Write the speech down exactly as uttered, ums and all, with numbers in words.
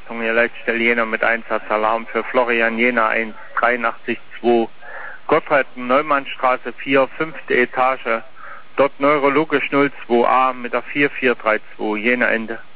Achtung, ihr Leitstelle Jena mit Einsatzalarm für Florian Jena eins drei acht zwei. Gottfried Neumannstraße vier, fünfte Etage. Dort neurologisch null zwei a mit der vier vier drei zwei. Jena Ende.